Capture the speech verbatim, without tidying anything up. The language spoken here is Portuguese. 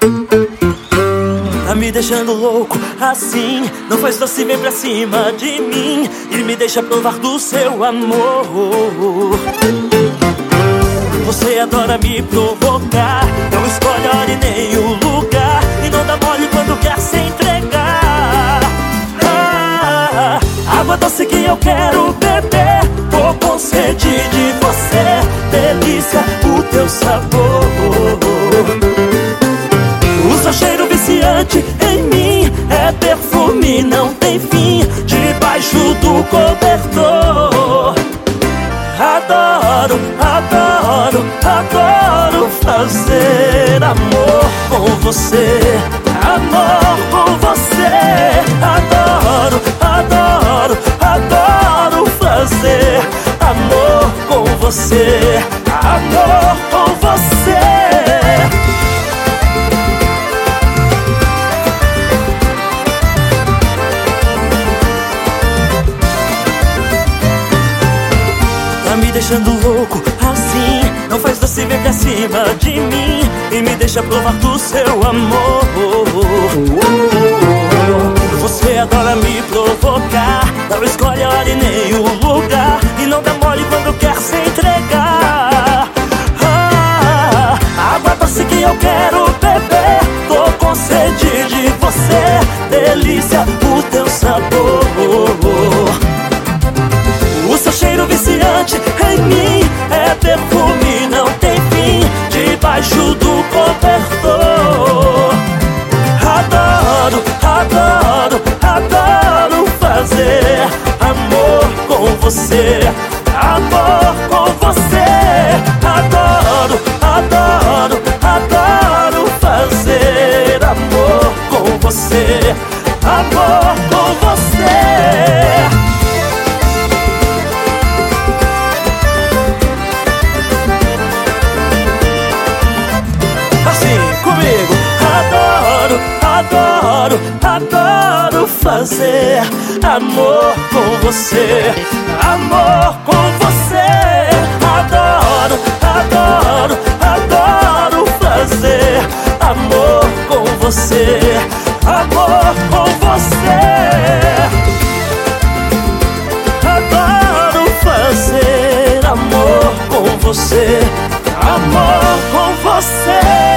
Tá me deixando louco assim, não faz doce, vem pra cima de mim e me deixa provar do seu amor. Você adora me provocar, não escolhe a hora e nem o lugar, e não dá mole quando quer se entregar. Ah, água doce que eu quero beber, tô com sede de você, delícia o teu sabor. O seu cheiro viciante em mim é perfume, não tem fim, debaixo do cobertor. Adoro, adoro, adoro fazer amor com você, amor com você. Adoro, adoro, adoro fazer amor com você, amor com você. Tá me deixando louco assim, não faz doce, vem pra cima de mim e me deixa provar do seu amor. Você adora me provocar, não escolhe a hora e nem o lugar, e não dá mole quando quer se entregar. Ah, água doce que eu quero beber, tô com sede de você, delícia o teu sabor. O seu cheiro viciante em mim é perfume, não tem fim, debaixo do cobertor. Adoro, adoro, adoro fazer amor com você, amor com você. Adoro, adoro, adoro fazer amor com você, amor com você. Comigo, adoro, adoro, adoro fazer amor com você, amor com você. Adoro, adoro, adoro fazer amor com você, amor com você. Adoro fazer amor com você, amor com você.